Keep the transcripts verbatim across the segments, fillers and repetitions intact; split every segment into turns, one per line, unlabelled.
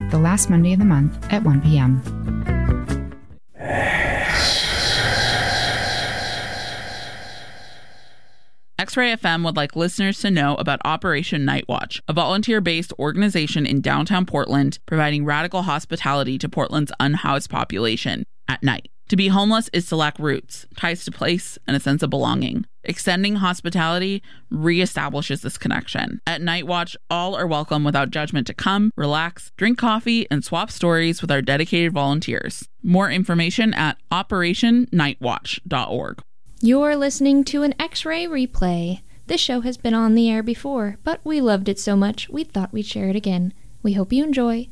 the last Monday of the month at one p.m.
X-Ray F M would like listeners to know about Operation Night Watch, a volunteer-based organization in downtown Portland providing radical hospitality to Portland's unhoused population at night. To be homeless is to lack roots, ties to place, and a sense of belonging. Extending hospitality reestablishes this connection. At Night Watch, all are welcome without judgment to come, relax, drink coffee, and swap stories with our dedicated volunteers. More information at operation night watch dot org.
You're listening to an X-Ray replay. This show has been on the air before, but we loved it so much we thought we'd share it again. We hope you enjoy.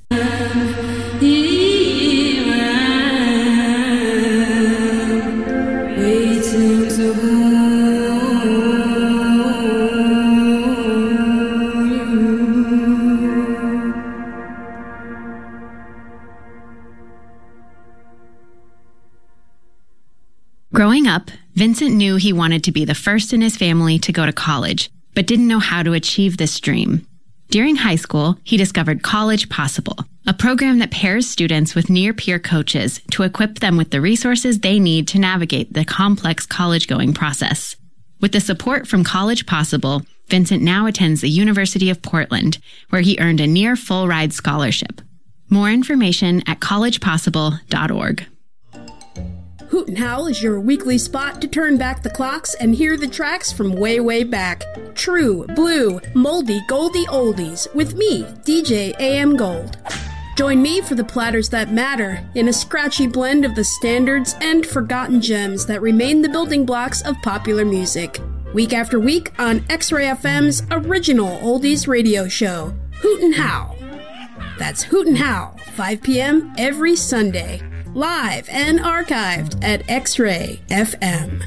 Growing up, Vincent knew he wanted to be the first in his family to go to college, but didn't know how to achieve this dream. During high school, he discovered College Possible, a program that pairs students with near-peer coaches to equip them with the resources they need to navigate the complex college-going process. With the support from College Possible, Vincent now attends the University of Portland, where he earned a near full-ride scholarship. More information at college possible dot org.
Hoot and Howl is your weekly spot to turn back the clocks and hear the tracks from way, way back. True, blue, moldy, goldy oldies with me, D J A M Gold. Join me for the platters that matter in a scratchy blend of the standards and forgotten gems that remain the building blocks of popular music. Week after week on X-Ray F M's original oldies radio show, Hoot and Howl. That's Hoot and Howl, five p.m. every Sunday. Live and archived at X-Ray F M.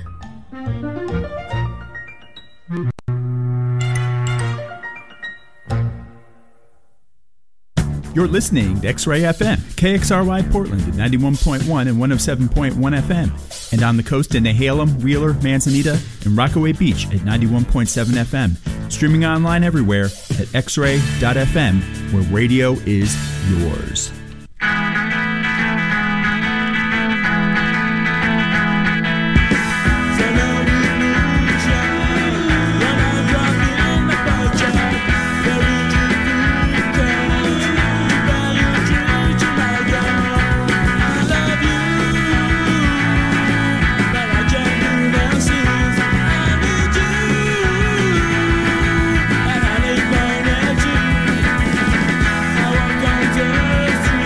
You're listening to X-Ray F M, K X R Y Portland at ninety-one point one and one oh seven point one F M, and on the coast in Nehalem, Wheeler, Manzanita, and Rockaway Beach at ninety-one point seven F M. Streaming online everywhere at x ray dot f m, where radio is yours.
Just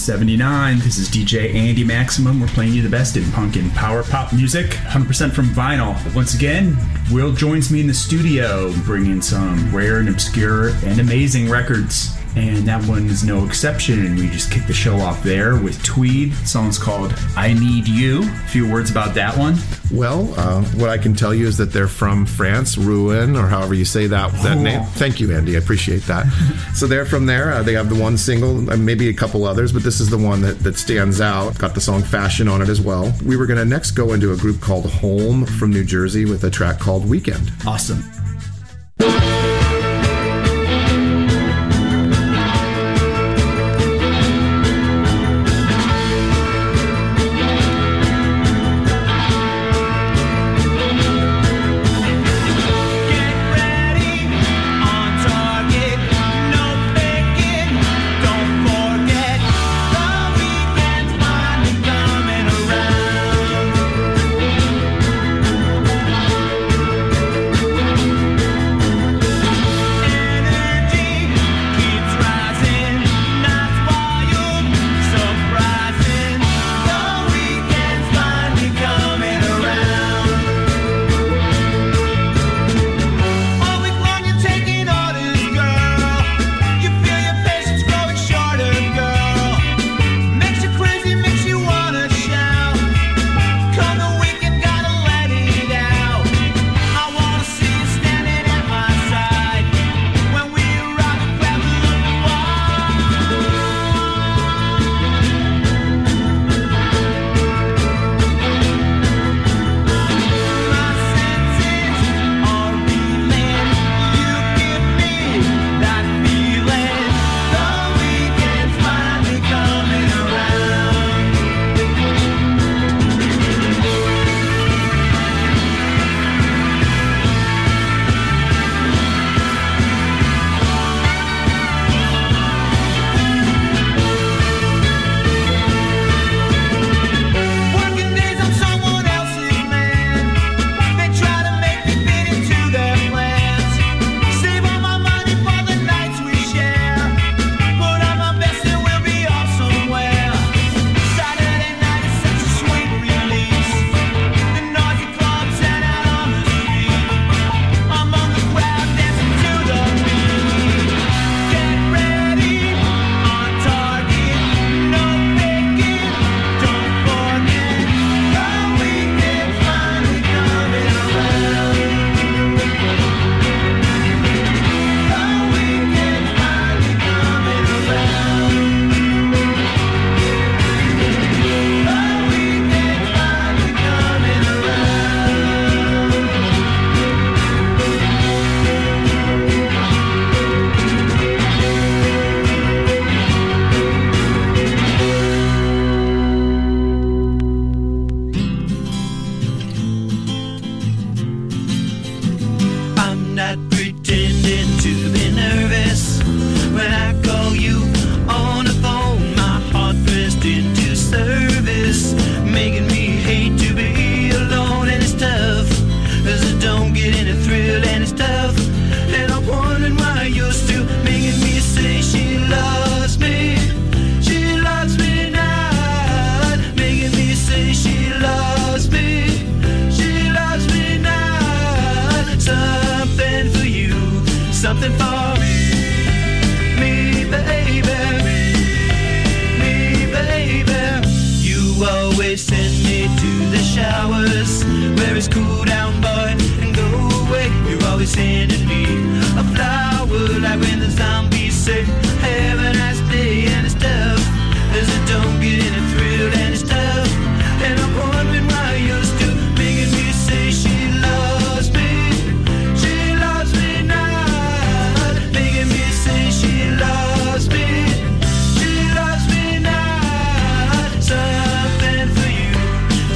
seventy-nine. This is D J Andy Maximum. We're playing you the best in punk and power pop music, one hundred percent from vinyl. Once again, Will joins me in the studio, bringing some rare and obscure and amazing records. And that one is no exception. We just kicked the show off there with Tweed. The song's called I Need You. A few words about that one.
Well, uh, what I can tell you is that they're from France, Rouen, or however you say that, that oh. name. Thank you, Andy. I appreciate that. So they're from there. Uh, they have the one single, uh, maybe a couple others, but this is the one that, that stands out. Got the song Fashion on it as well. We were going to next go into a group called Home from New Jersey with a track called Weekend.
Awesome.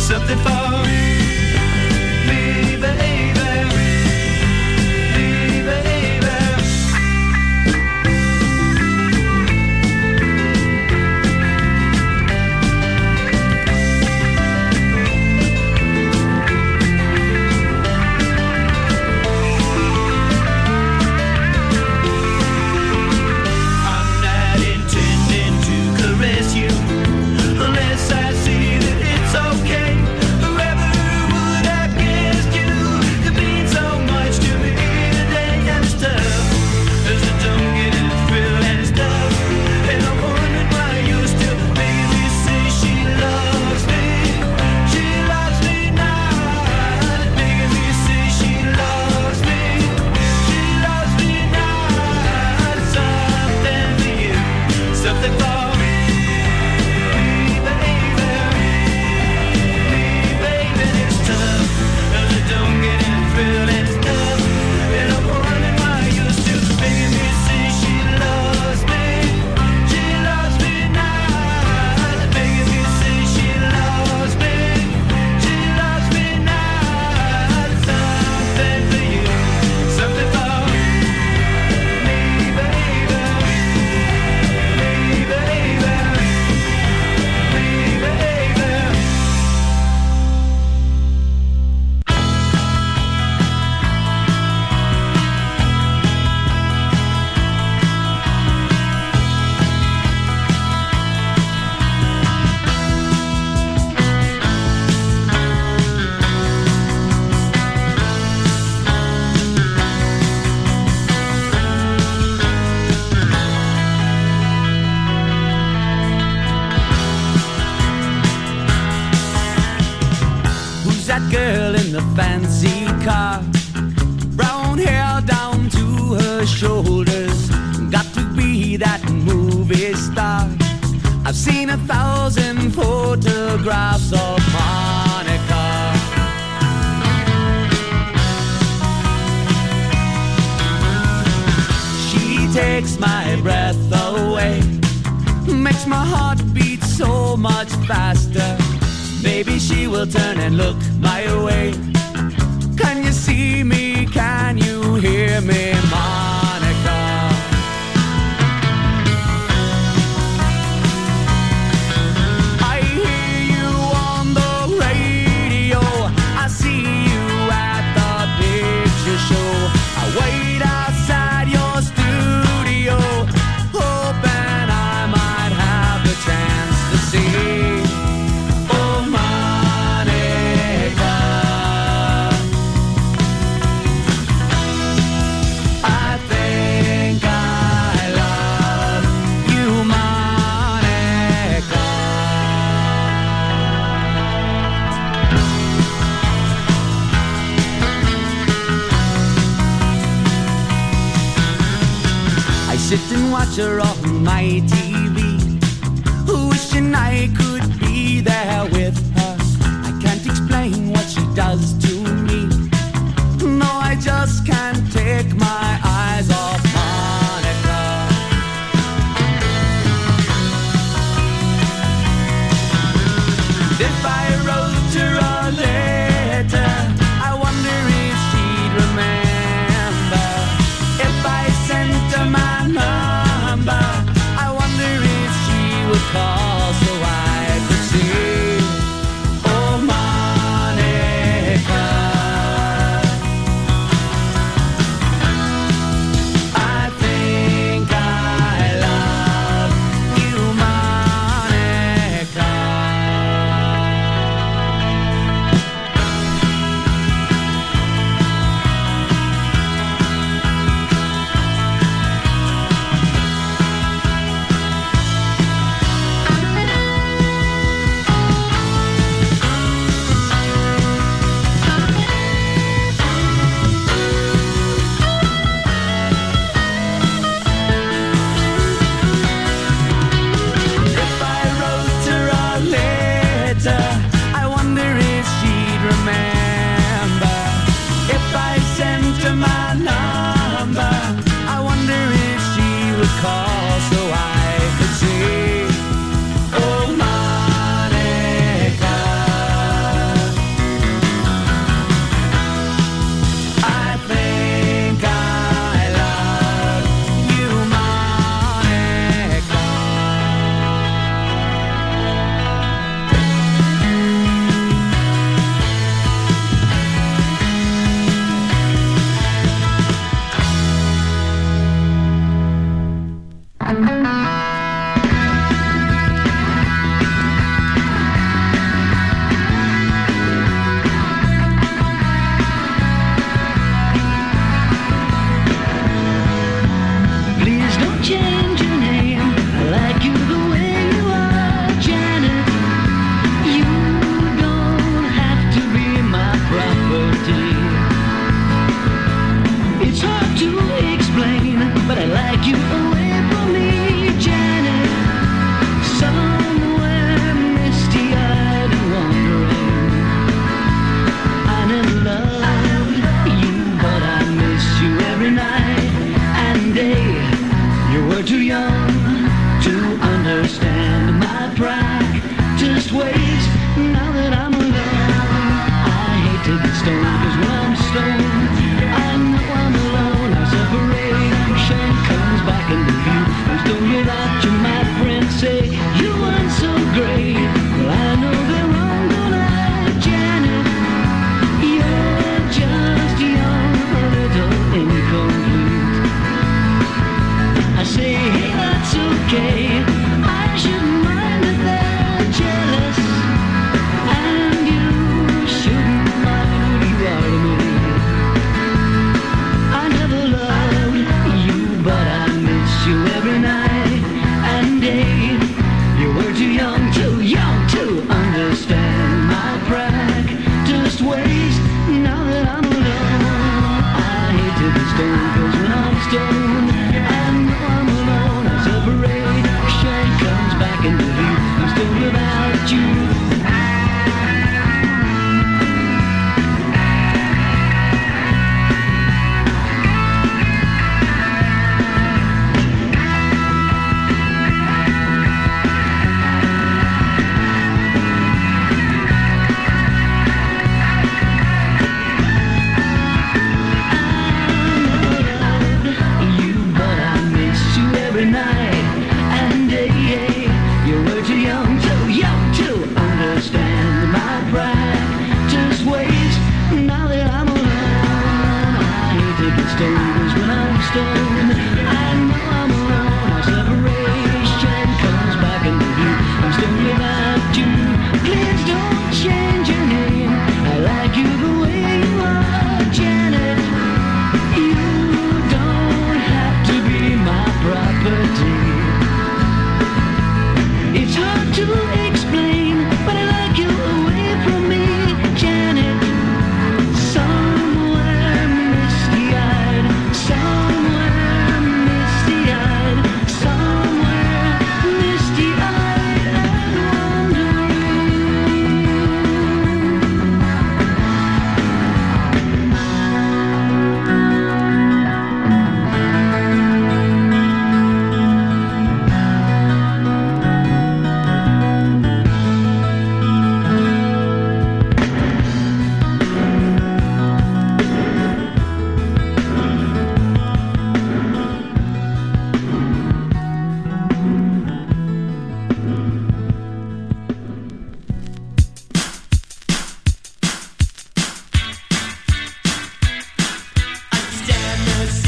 Something for me, baby, baby. that girl in the fancy car, brown hair down to her shoulders, got to be that movie star. I've seen a thousand photographs of Monica. She takes my breath away, makes my heart beat so much faster. Maybe she will turn and look my way. Can you see me? Can you hear me, Monica? I hear you on the radio, I see you at the picture show. I wait outside your studio, hoping I might have the chance to see. Sit and watch her on my T V, wishing I could be there with her. I can't explain what she does to me. No, I just can't take my eyes off Monica. If I wrote her a letter, I wonder if she'd remember. If I sent her my number, I wonder if she would call so I could see.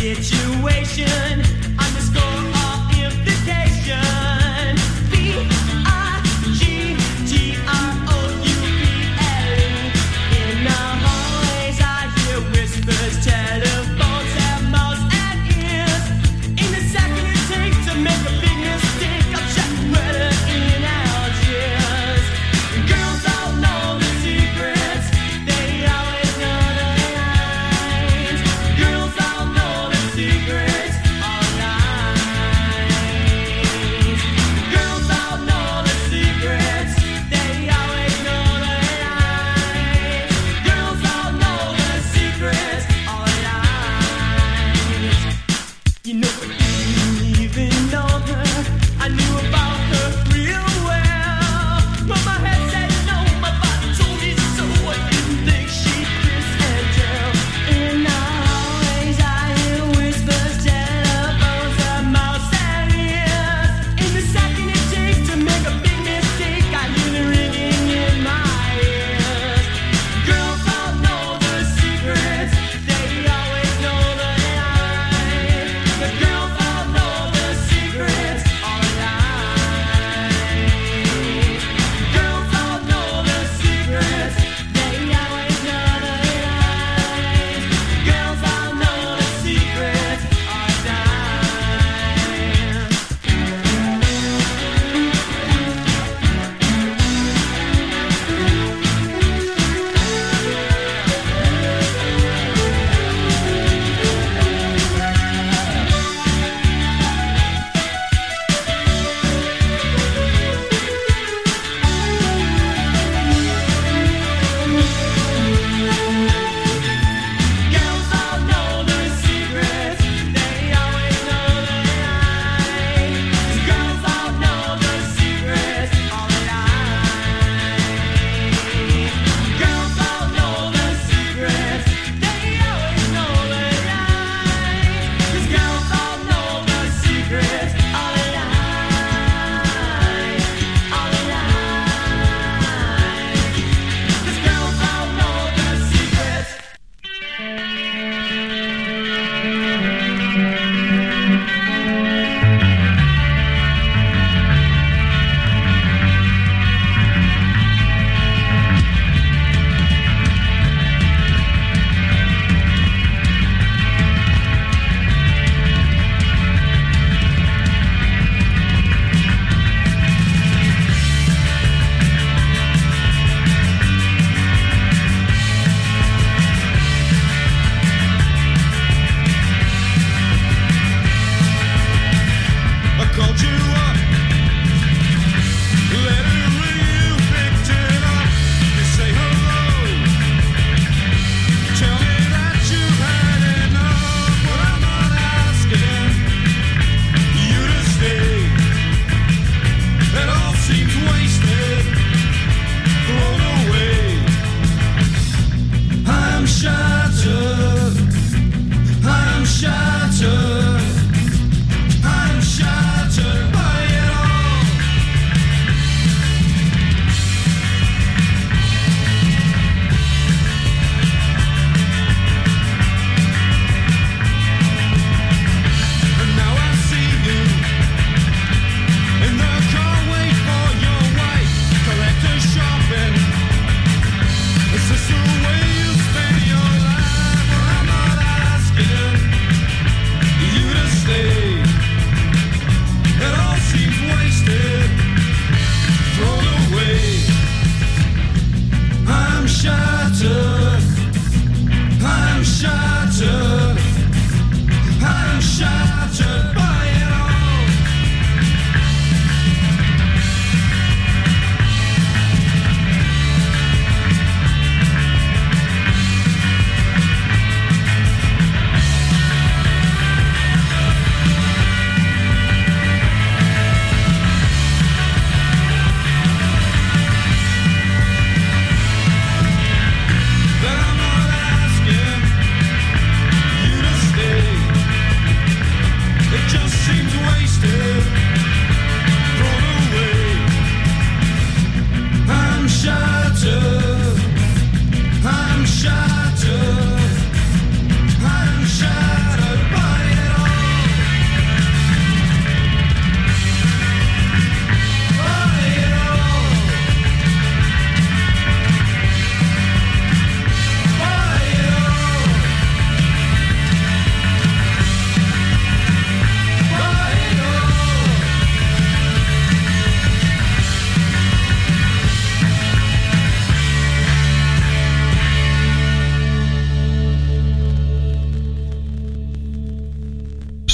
situation. Underscore amplification. B I G T R O U P L E. In the hallways I hear whispers, telephones have mouths and ears. In the second it takes to make a big mistake, I'll check whether in Algiers. Girls all know the secrets, they always know the lines. Girls all know the secrets, all night.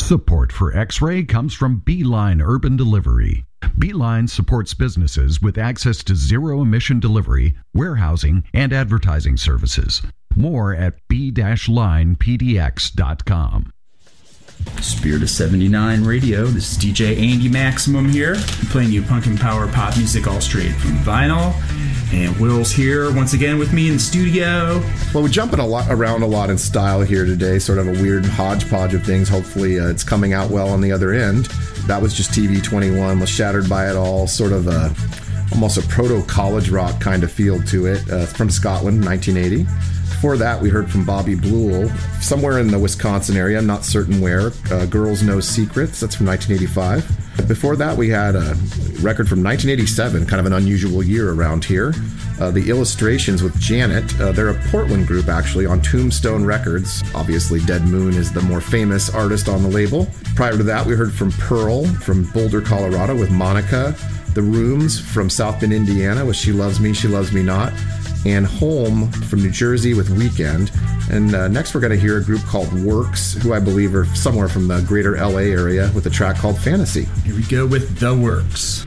Support for X-Ray comes from Beeline Urban Delivery. Beeline supports businesses with access to zero-emission delivery, warehousing, and advertising services. More at b dash line p d x dot com.
Spirit of seventy-nine Radio. This is D J Andy Maximum here, playing you punk and power pop music all straight from vinyl. And Will's here once again with me in the studio.
Well, we're jumping a lot around a lot in style here today, sort of a weird hodgepodge of things. Hopefully uh, it's coming out well on the other end. That was just T V twenty-one, was Shattered by It All, sort of a almost a proto-college rock kind of feel to it, uh, from Scotland, nineteen eighty. Before that, we heard from Bobby Blewell, somewhere in the Wisconsin area, not certain where, uh, Girls Know Secrets, that's from nineteen eighty-five. Before that, we had a record from nineteen eighty-seven, kind of an unusual year around here. Uh, the Illustrations with Janet. Uh, they're a Portland group, actually, on Tombstone Records. Obviously, Dead Moon is the more famous artist on the label. Prior to that, we heard from Pearl from Boulder, Colorado with Monica. The Rooms from South Bend, Indiana with She Loves Me, She Loves Me Not. And Home from New Jersey with Weekend. And uh, next we're going to hear a group called Works, who I believe are somewhere from the greater L A area, with a track called Fantasy.
Here we go with The Works.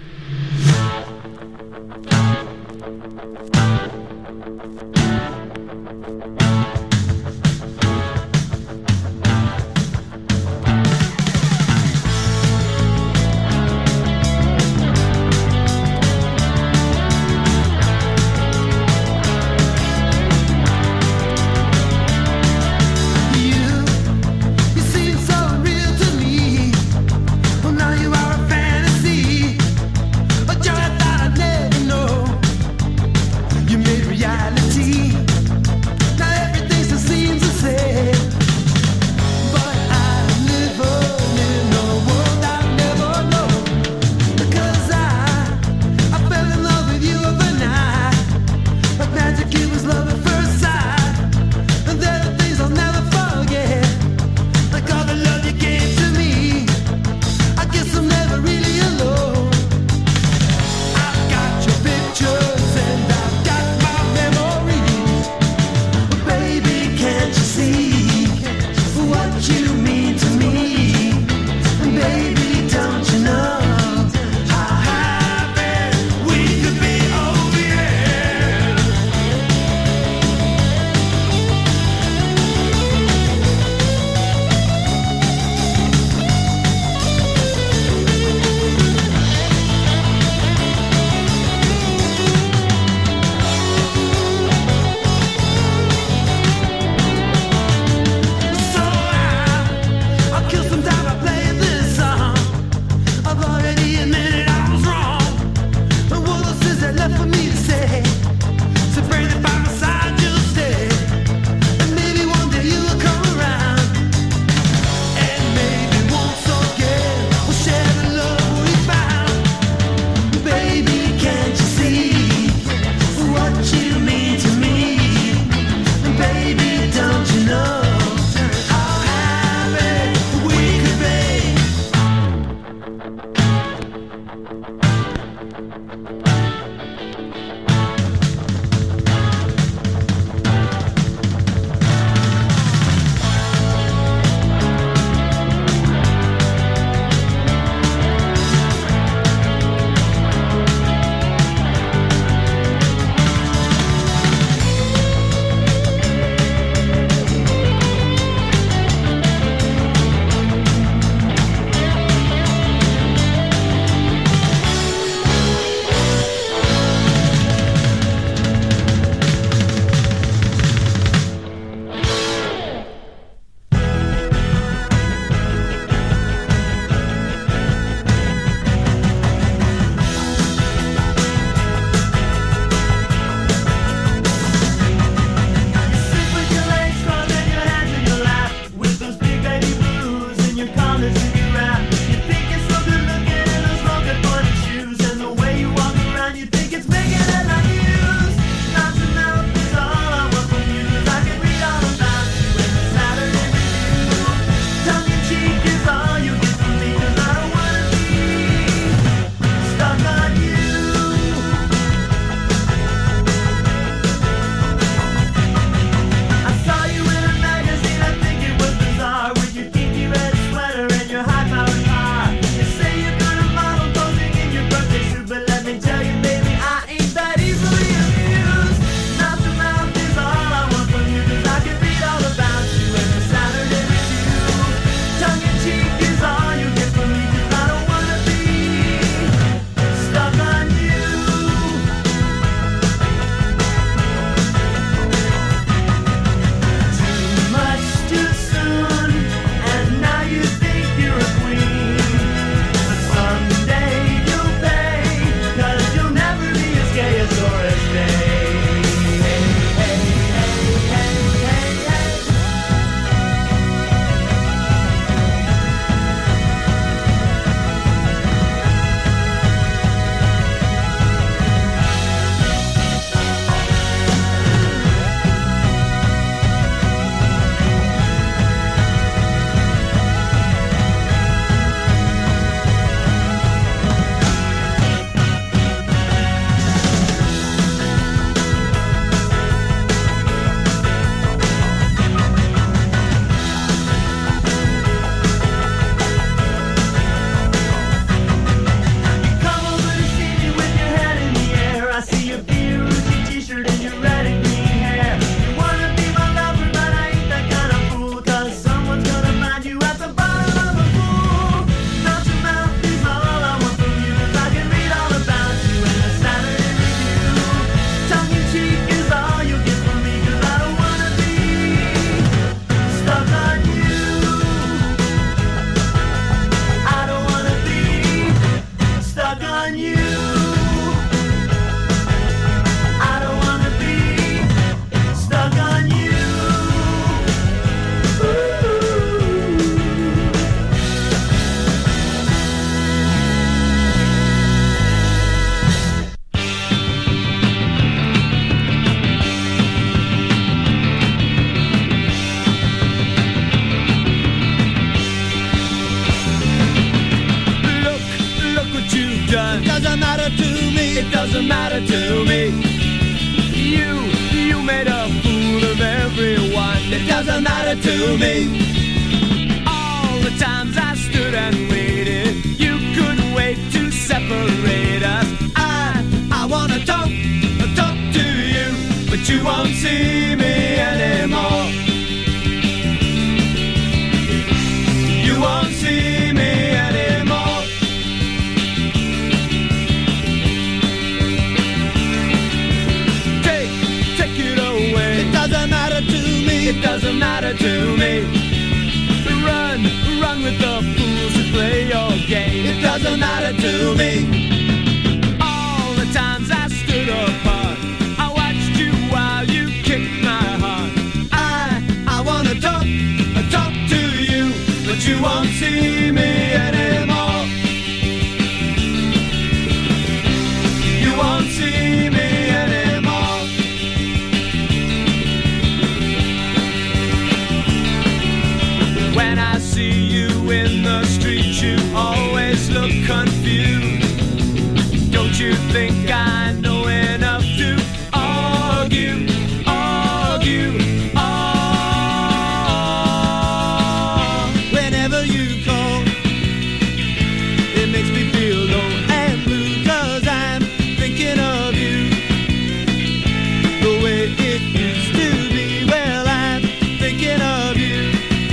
Now you are a fantasy, a giant doesn't matter to me. All the times I stood and waited, you couldn't wait to separate us. I, I wanna talk, talk to you, but you won't see me anymore. You won't see me anymore. Take, take it away. It doesn't matter to me. It doesn't matter to me. Run, run with the fools who play your game. It doesn't matter to me. All the times I stood apart, I watched you while you kicked my heart. I, I wanna talk, talk to you, but you won't see me anymore. You won't see me anymore. When I see you in the street, you always look confused. Don't you think I know enough to argue, argue, argue? Whenever you call, it makes me feel low and blue, 'cause I'm thinking of you the way it used to be. Well, I'm thinking of you.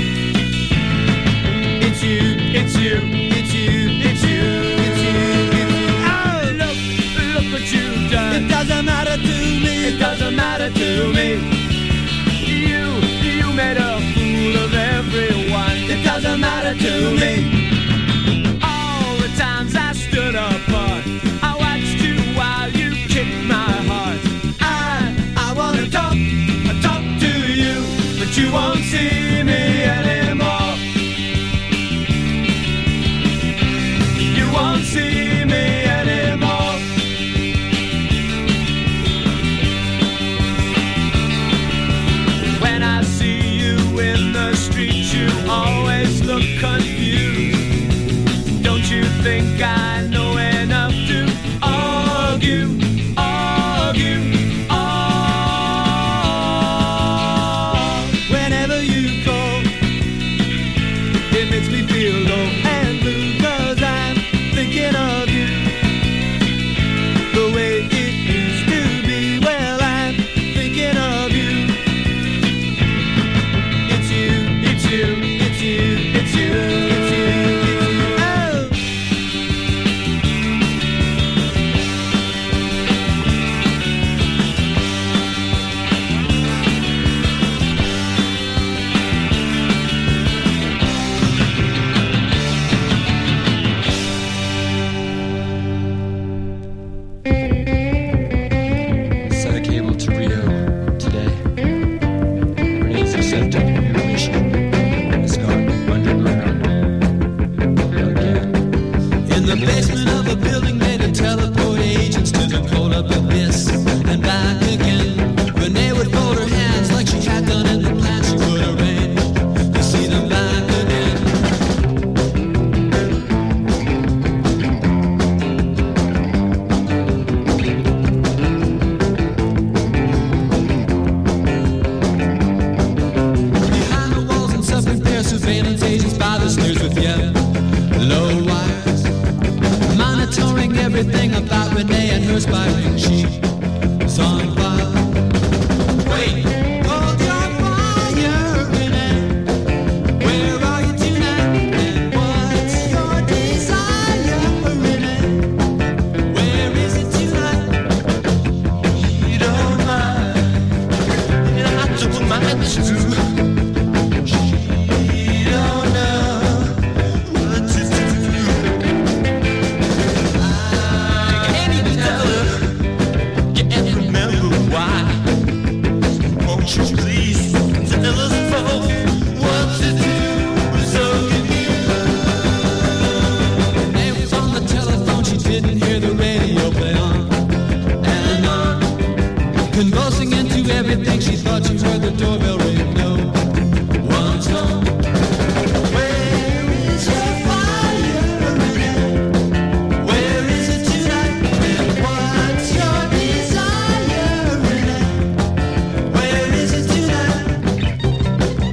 It's you, it's you, it's you, it's you, it's you, it's you. Oh, look, look what you've done. It doesn't matter to me. It doesn't matter to me. You, you made a fool of everyone. It doesn't matter to me. All the times I stood apart, I watched you while you kicked my heart. I, I wanna talk, talk to you, but you won't see me anymore. You won't see me anymore. When I see you in the street, you always look confused. Don't you think I know enough to argue, argue, argue? Whenever you call, it makes me feel low and blue, 'cause I'm thinking of you the way it used to be. Well, I'm thinking of you. It's you, it's you, it's you, it's you, it's you, it's you. Oh.
Set a cable to Rio today. Renee's accepted your mission. It's gone underground again.
In the basement of a building, they to teleport agents to the cold up abyss and back again. Renee would fold her hands like she had done in the plan. She would arrange to see them back again. Behind the walls and self-repair, surveillance agents by the stairs with yet low wires, monitoring everything about Renee and her spying. She was on fire. Wait, hold your fire, Renee. Where are you tonight? And what's your desire, Renee? Where is it tonight? You don't mind, and I don't mind too. She don't know what to do. Can't even tell her. Can't remember why. Won't you please tell us both what to do? We're so confused. They was on the telephone. She didn't hear the radio play on and on, convulsing into everything. She thought she heard the doorbell ring. No one's home. Where is your fire, Renee? Where is it tonight? And what's your desire, Renee? Where is it tonight?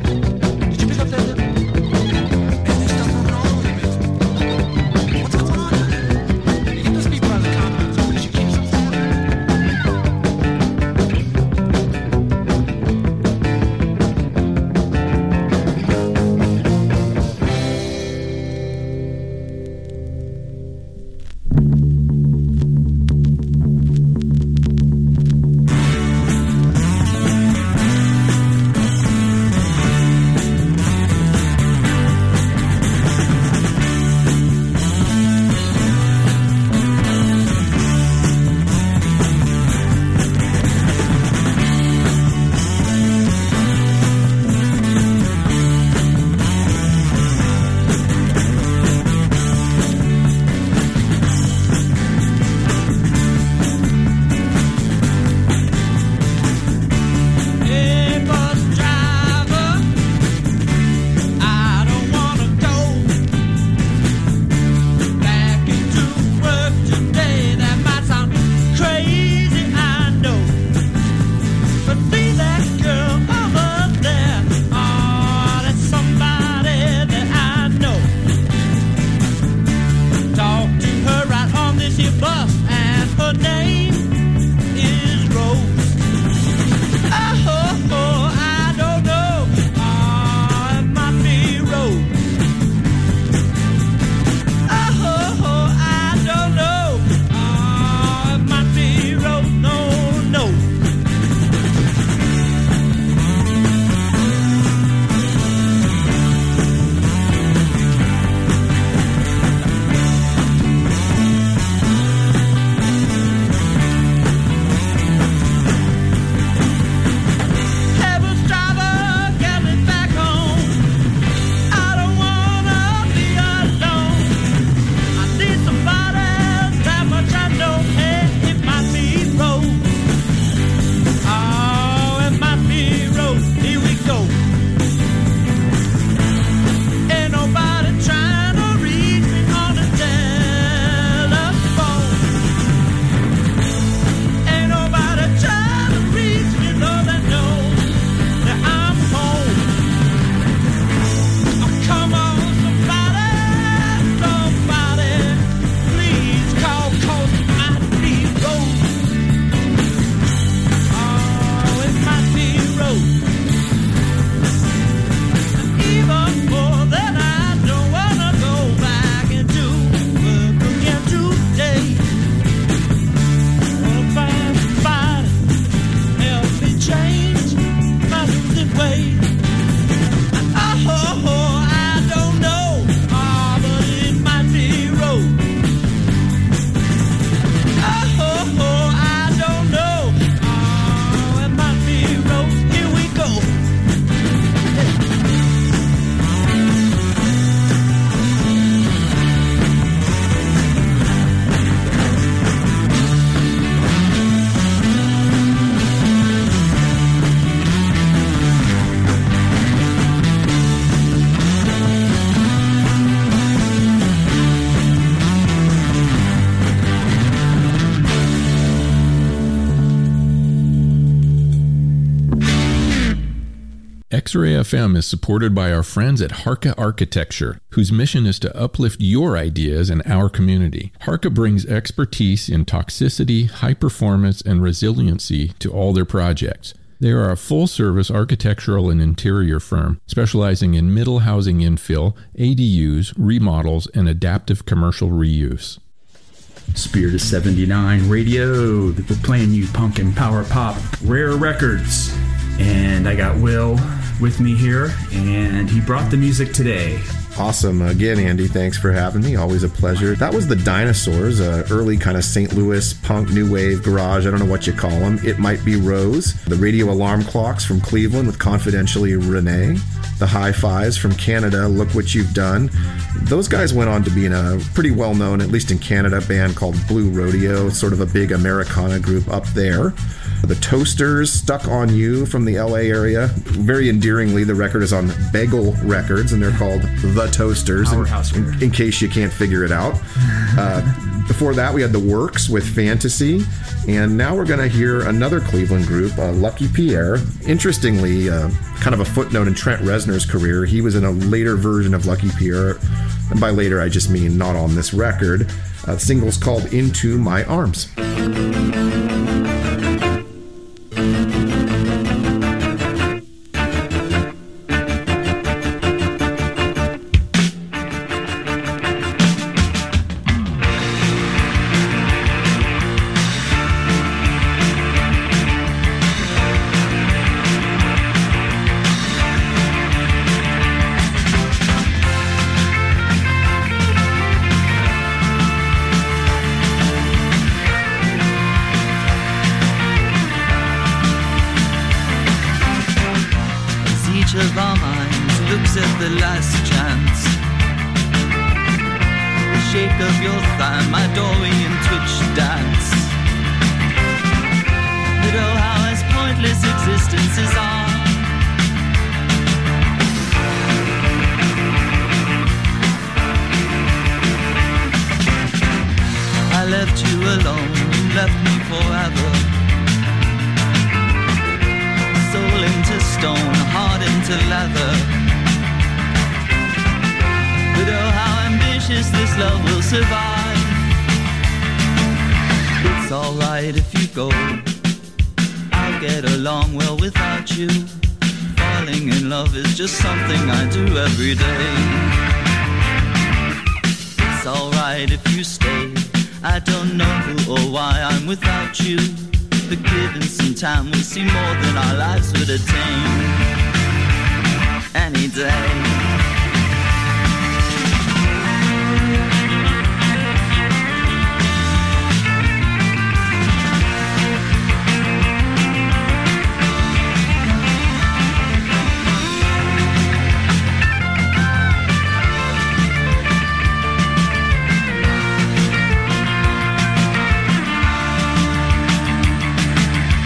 X-Ray F M is supported by our friends at Harka Architecture, whose mission is to uplift your ideas in our community. Harka brings expertise in toxicity, high performance, and resiliency to all their projects. They are a full-service architectural and interior firm specializing in middle housing infill, A D Us, remodels, and adaptive commercial reuse.
Spirit of seventy-nine Radio. We're playing you punk and power pop rare records. And I got Will with me here, and he brought the music today.
Awesome. Again, Andy, thanks for having me. Always a pleasure. That was the Dinosaurs, uh, early kind of Saint Louis punk, new wave, garage, I don't know what you call them. It Might Be Rose. The Radio Alarm Clocks from Cleveland with Confidentially Renee. The Hi-Fis from Canada, Look What You've Done. Those guys went on to be in a pretty well-known, at least in Canada, band called Blue Rodeo, sort of a big Americana group up there. The Toasters, Stuck on You from the L A area. Very endearingly, the record is on Bagel Records, and they're called The Toasters, in, in, in case you can't figure it out. Uh, before that, we had The Works with Fantasy, and now we're going to hear another Cleveland group, uh, Lucky Pierre. Interestingly, uh, kind of a footnote in Trent Reznor's career, he was in a later version of Lucky Pierre, and by later I just mean not on this record. Uh, the single's called Into My Arms.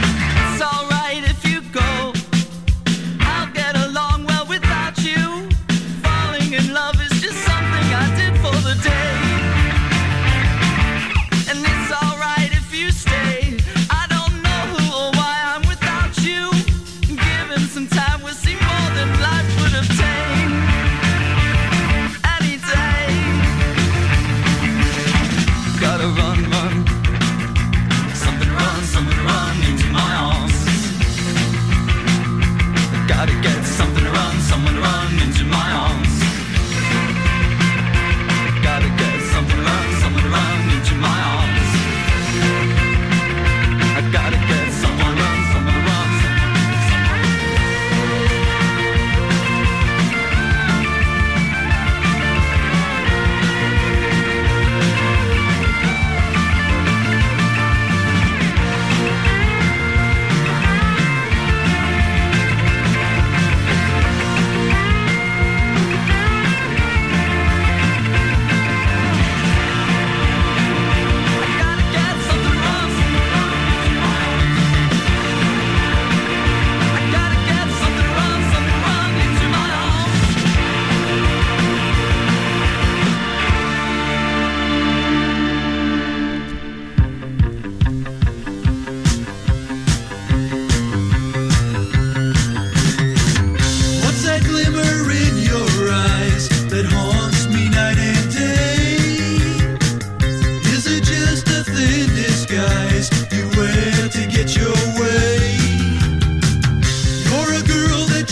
It's alright if you go. I'll get along well without you.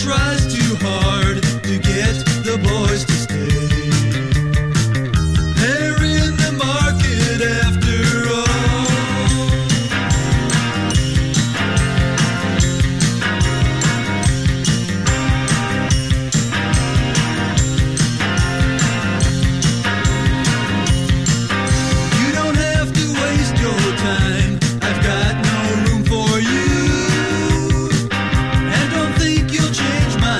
tries too hard to get the boys to stay. They're in the market after all. You don't have to waste your time. I've got no room for you. And don't think you'll change my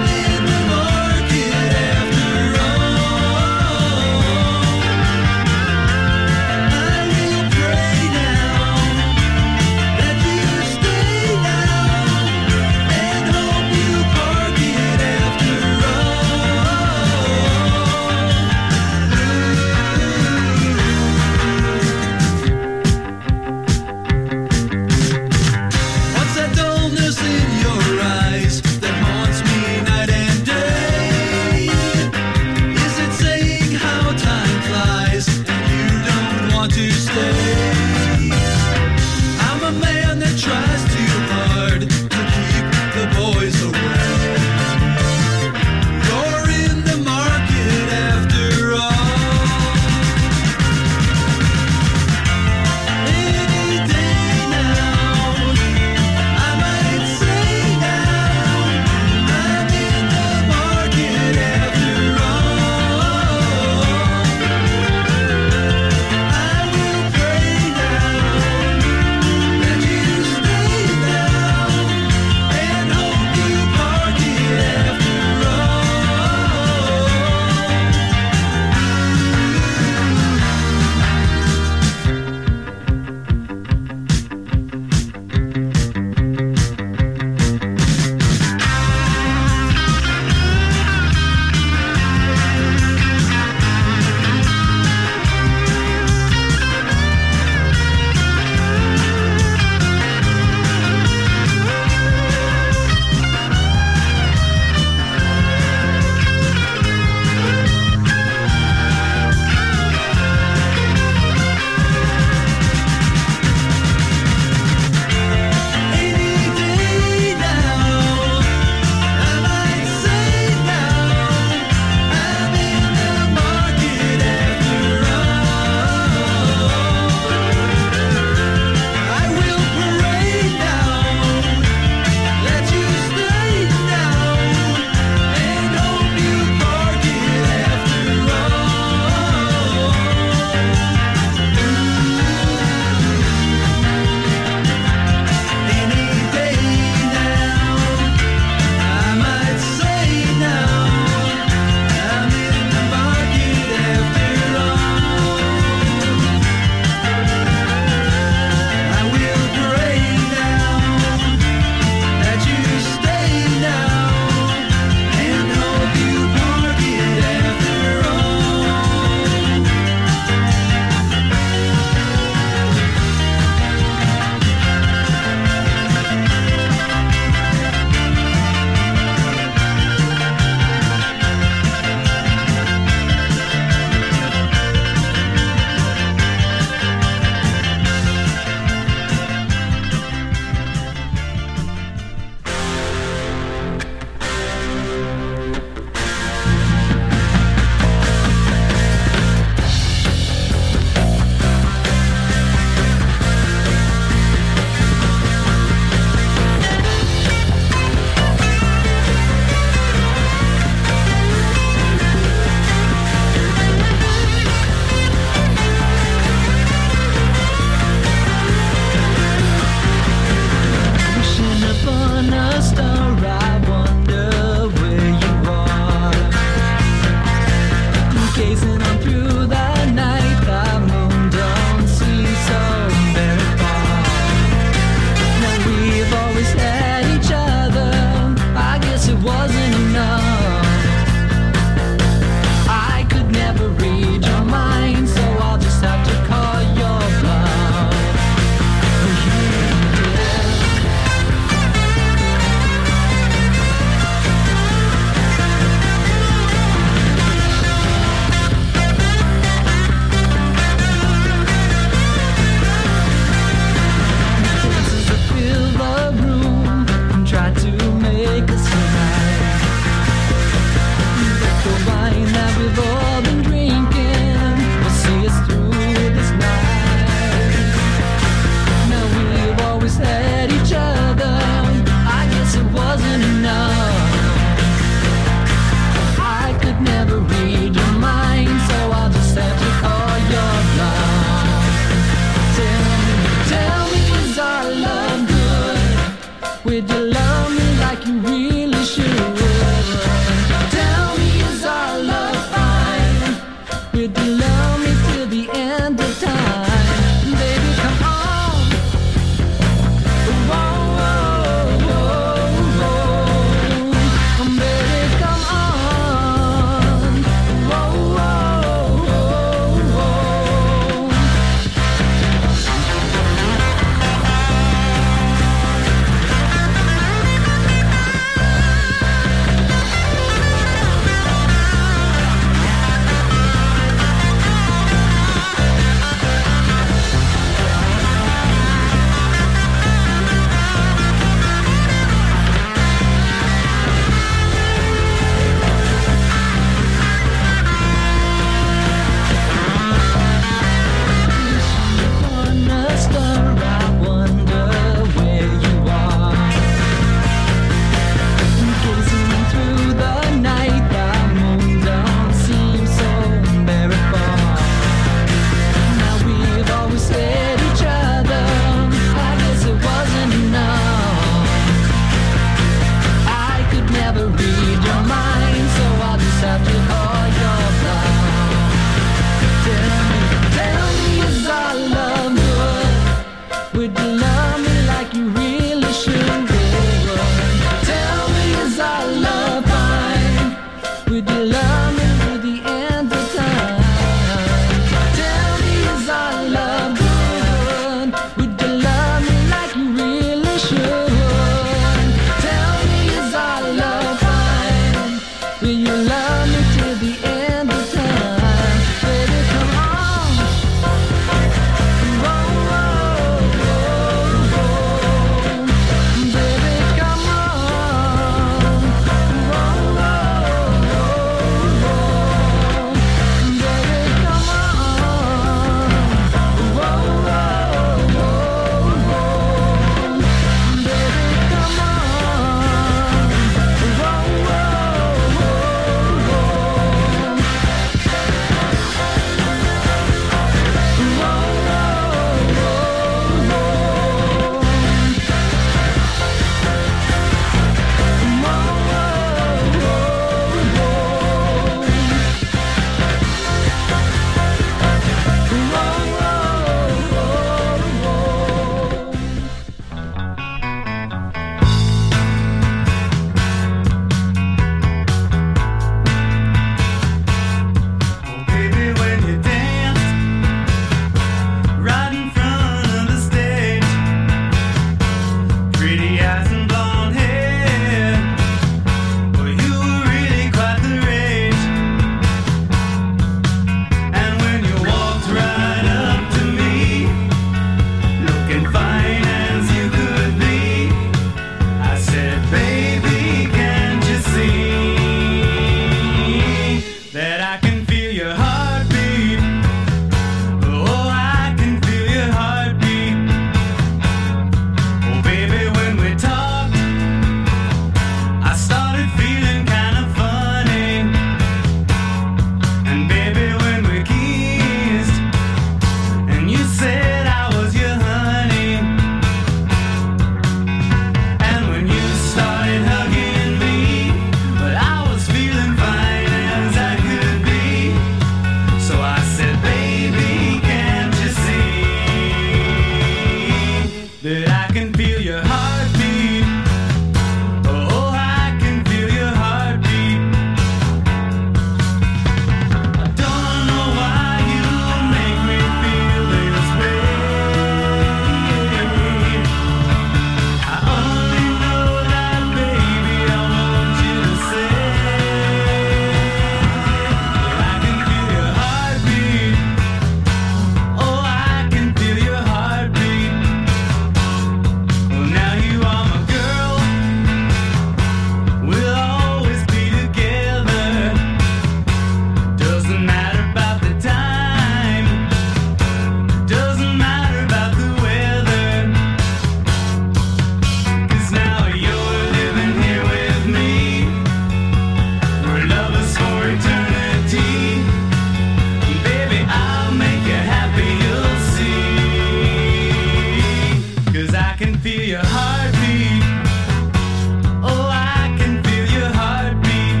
can feel your heartbeat. Oh, I can feel your heartbeat.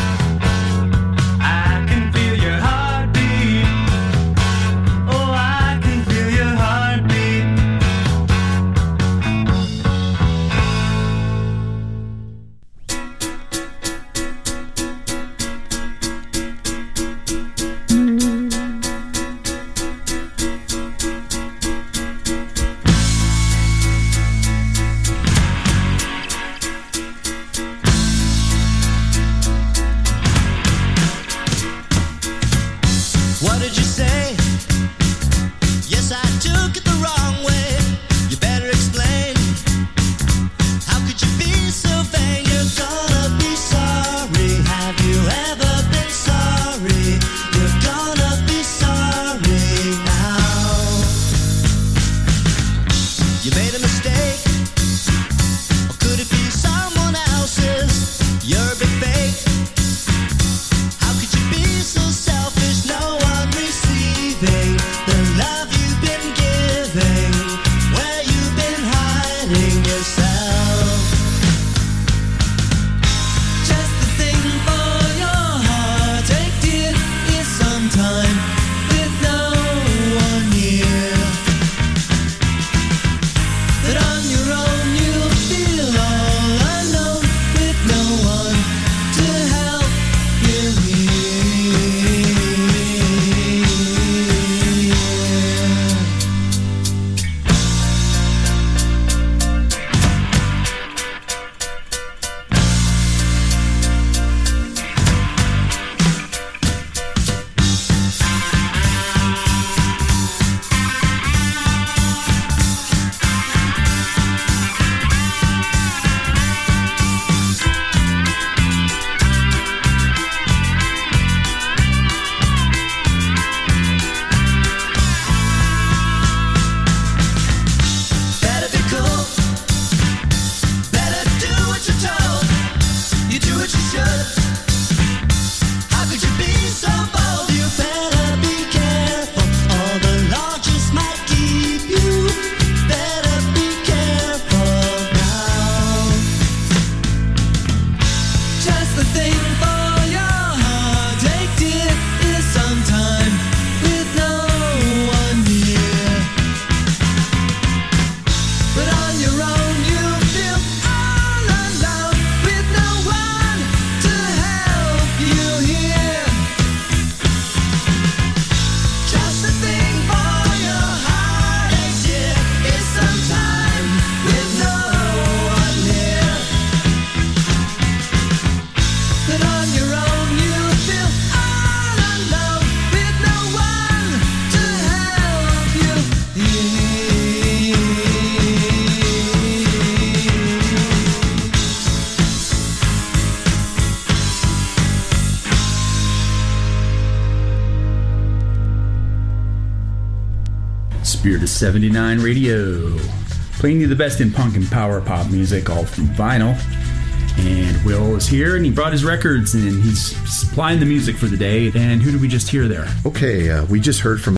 I can feel your heartbeat. Oh, I can feel your heartbeat.
What did you say? Yes, I took it the wrong way. You better explain. How could you be so vain? You're gonna be sorry. Have you ever been sorry? You're gonna be sorry now. You made a mistake. Or could it be someone else's? You're a big fake. How could you be so selfish? No one receiving the love you've been giving. Where you've been hiding yourself. Just the thing for your heartache, dear, is sometime with no one near. That on your own you'll feel all alone with no one to help you here. Better be cool. Better do what you're told. You do what you should. How could you be so bold? You better be careful, or the law just might keep you. Better be careful now. Just the thing for your heartache, dear, is sometime with no one near. But on your own you feel all alone with no one to help you here. Just the thing for your heartache, dear, is sometime with no one near. But on your own you feel all alone with no one to help you here.
Spirit of seventy-nine Radio. Playing you the best in punk and power pop music, all from vinyl. And Will is here, and he brought his records, and he's supplying the music for the day. And who did we just hear there?
Okay, uh, we just heard from